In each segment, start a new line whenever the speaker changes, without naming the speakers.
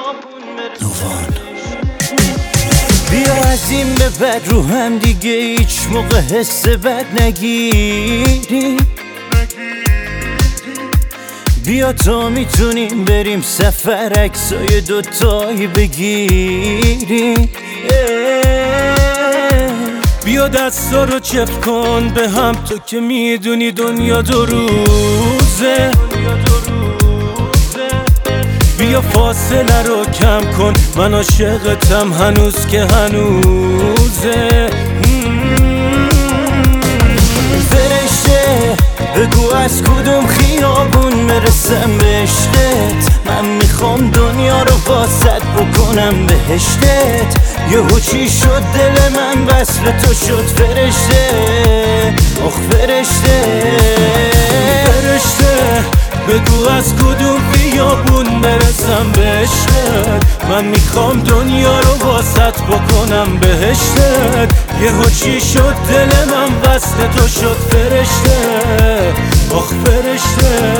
نوان بیا از این به بعد رو هم دیگه هیچ موقع حس بد نگیری. بیا تا میتونیم بریم سفر عکسای دوتایی بگیریم. بیا دستا رو چپ کن به هم، تو که میدونی دنیا دو روزه. بیا فاصله رو کم کن، من عاشقتم هنوز که هنوزه. فرشته بگو از کدوم خیابون برسم به عشقت، من میخوام دنیا رو واسط بکنم بهشتت. یهو چی شد دل من وصل تو شد فرشته، آخ فرشته. فرشته بگو از کدوم خیابون برسم به عشقت، من میخوام دنیا رو واسط بکنم بهشتت. یهو چی شد دل من وصل تو شد فرشته، آخ فرشته.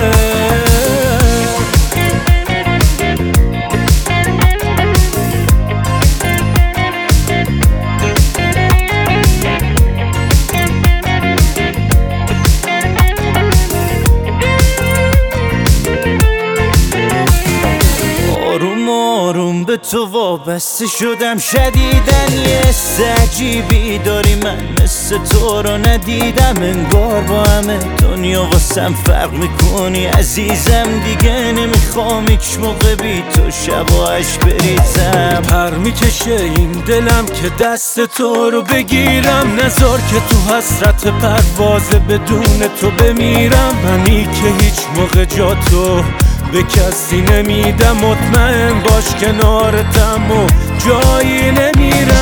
آروم به تو وابسته شدم شدیدن، یه حس عجیبی داری من مثل تو رو ندیدم. انگار با همه دنیا واسم فرق میکنی عزیزم، دیگه نمیخوام هیچ موقع بی تو شباهش بریزم. پر میکشه این دلم که دست تو رو بگیرم، نذار که تو حسرت پروازه بدون تو بمیرم. منی که هیچ موقع جا تو به کسی نمیدم، مطمئن باش کنارتم و جایی نمیرم.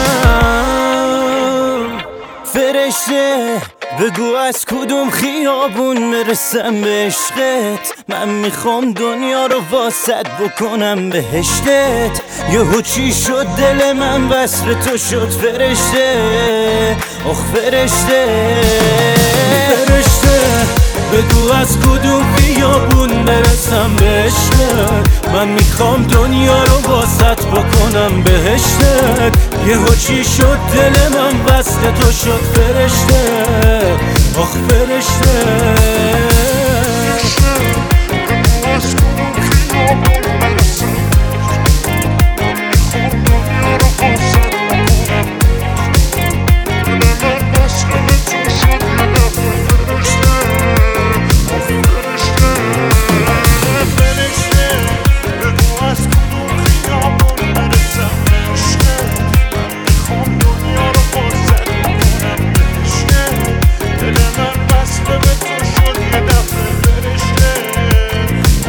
فرشته بگو از کدوم خیابون برسم به عشقت، من میخوام دنیا رو واسط بکنم بهشتت. یهو چی شد دل من وصل تو شد فرشته، آخ فرشته. فرشته بگو از کدوم خیابون برسم به عشقت، من میخوام دنیا رو واسط بکنم بهشتت. یهو چی شد دل من وصل تو شد فرشته، آخ فرشته.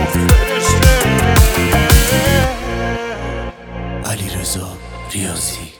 علیرضا ریاضی